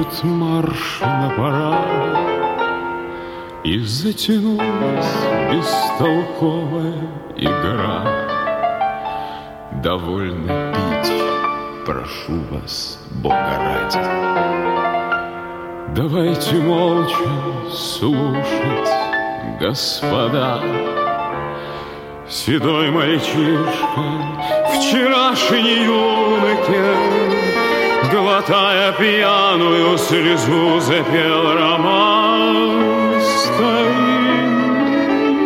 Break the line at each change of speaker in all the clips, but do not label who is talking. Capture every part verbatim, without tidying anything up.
Может, марш на парад, и затянулась бестолковая игра. Довольно пить, прошу вас, Бога ради. Давайте молча слушать, господа. Седой мальчишка, вчерашний юноке, глотая пьяную слезу, запел роман старинный.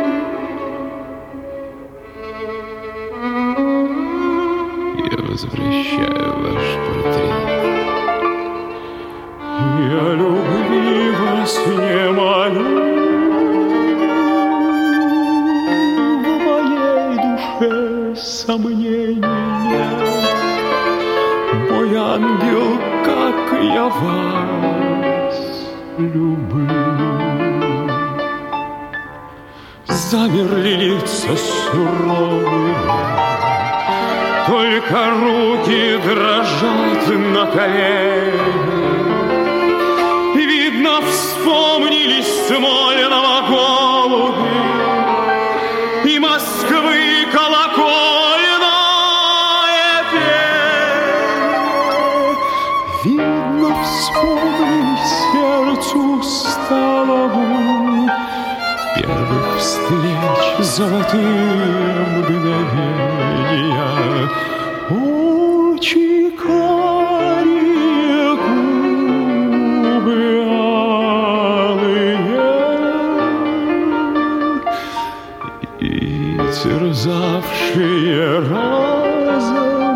Я возвращаю ваш портрет. Я любви вас не молю, в моей душе сомнений нет. Мой ангел, как я вас люблю. Замерли лица суровые, только руки дрожат на коленях. Видно, вспомнились Смольного голуби и Москвы колокольное пение. Видно, вспомнились сердцу усталому первых встреч золотые мгновения. Очи карие, губы алые и терзавшие разом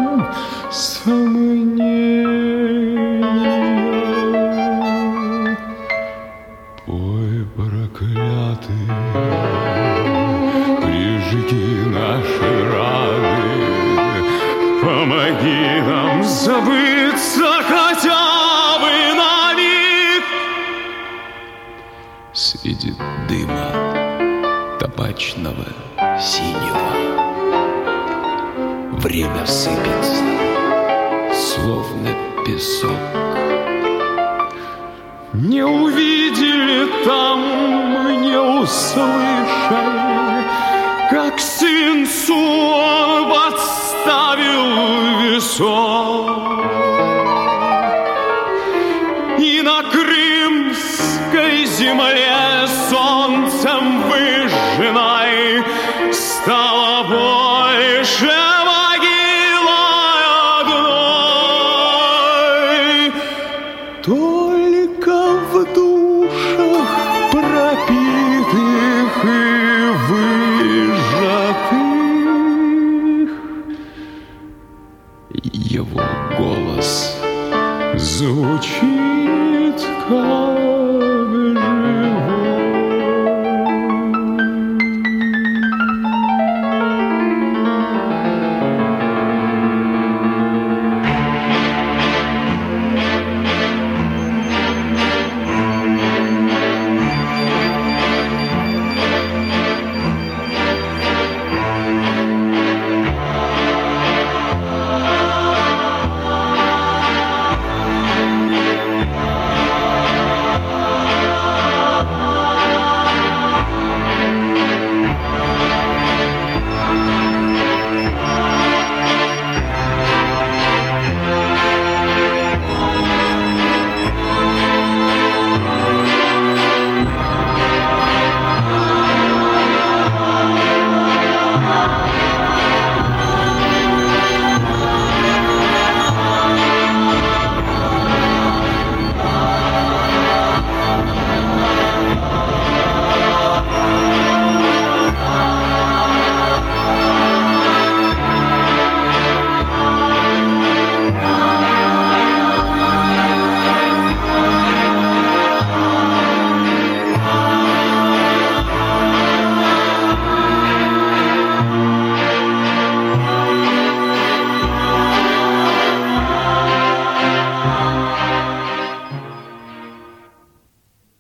сомнения. Ой, проклятый, прижги наши раны, помоги нам забыться хотя бы на миг. Среди дыма табачного синего время сыпется, словно песок. Не увидели там, не услышали, как свинцу он подставил весок. И на крымской земле солнцем выжженной стало больше могилой одной. Только в душах пропитых и выжатых его голос звучит как